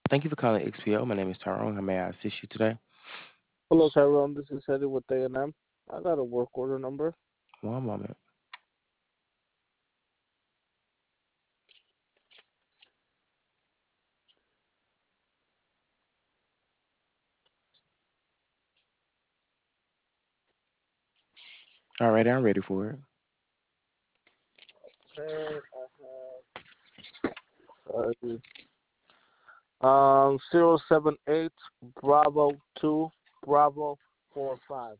Thank you for calling XPO. My name is Tyrone. How may I assist you today? Hello, Tyrone. This is Eddie with A&M. I got a work order number. One moment. All right, I'm ready for it. Okay, I have 078 Bravo 2 Bravo 45.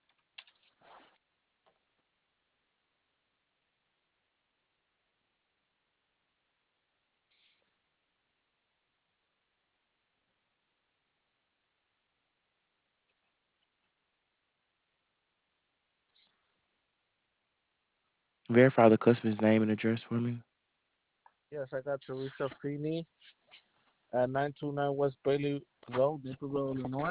Verify the customer's name and address for me. Yes, I got Teresa Feeney at 929 West Bailey Road, Naperville, Illinois.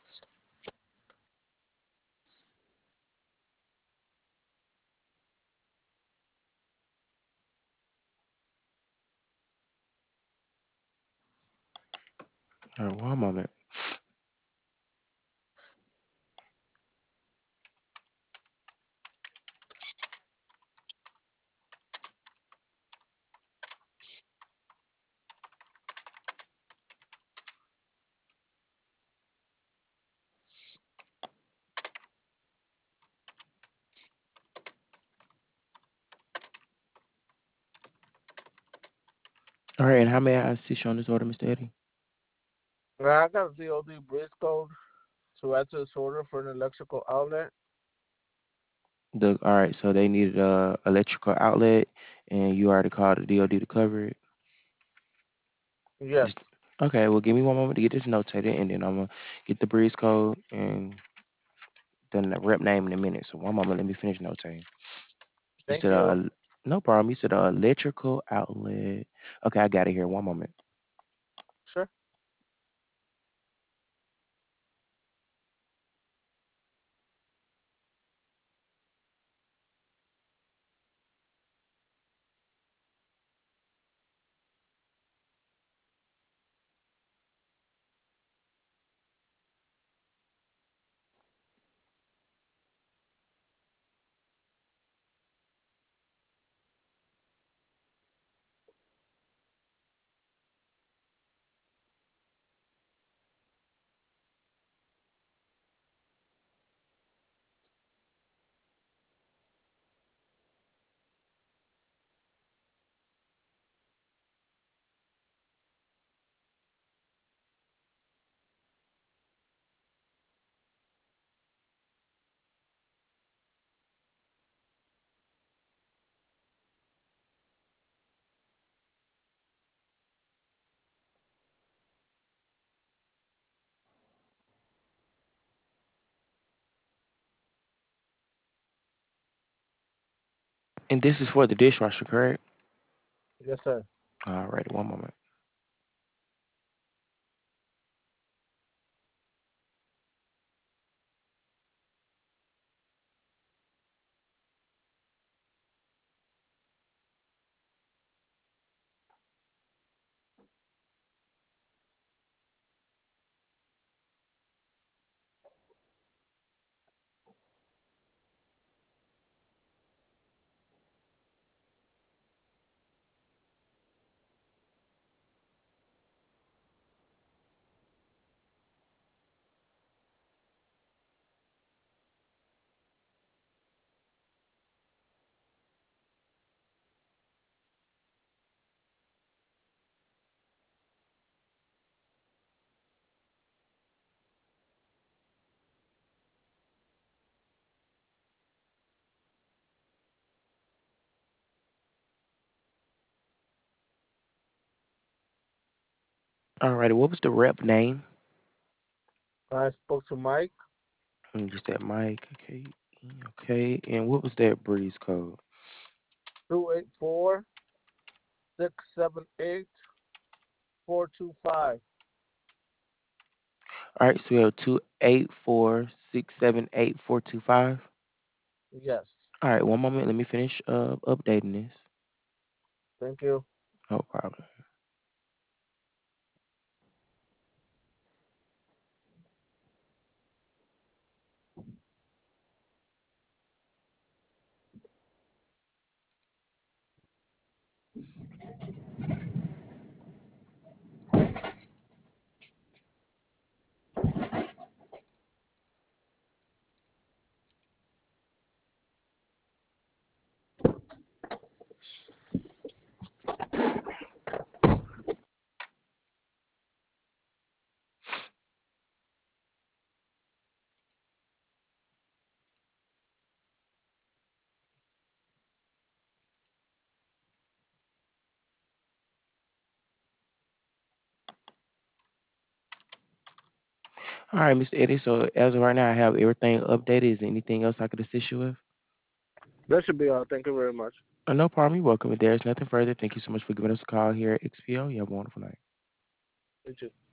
All right, one moment. All right, and how may I assist you on this order, Mr. Eddie? I got a DOD bridge code to add to this order for an electrical outlet. All right, so they needed a electrical outlet, and you already called the DoD to cover it. Yes. Just okay. Well, give me one moment to get this notated, and then I'm gonna get the breeze code and then the rep name in a minute. So one moment, let me finish notating. You Thank said you. no problem. You said electrical outlet. Okay, I got it here. One moment. Sure. And this is for the dishwasher, correct? Yes, sir. All right, one moment. All righty, what was the rep name? I spoke to Mike. And you said Mike. Okay, okay. And what was that breeze code? 284 678 425. All right, so we have 284-678-425. Yes. All right, one moment. Let me finish updating this. Thank you. No problem. All right, Mr. Eddie. So as of right now, I have everything updated. Is there anything else I could assist you with? That should be all. Thank you very much. No problem. You're welcome. If there's nothing further, thank you so much for giving us a call here at XPO. You have a wonderful night. You too.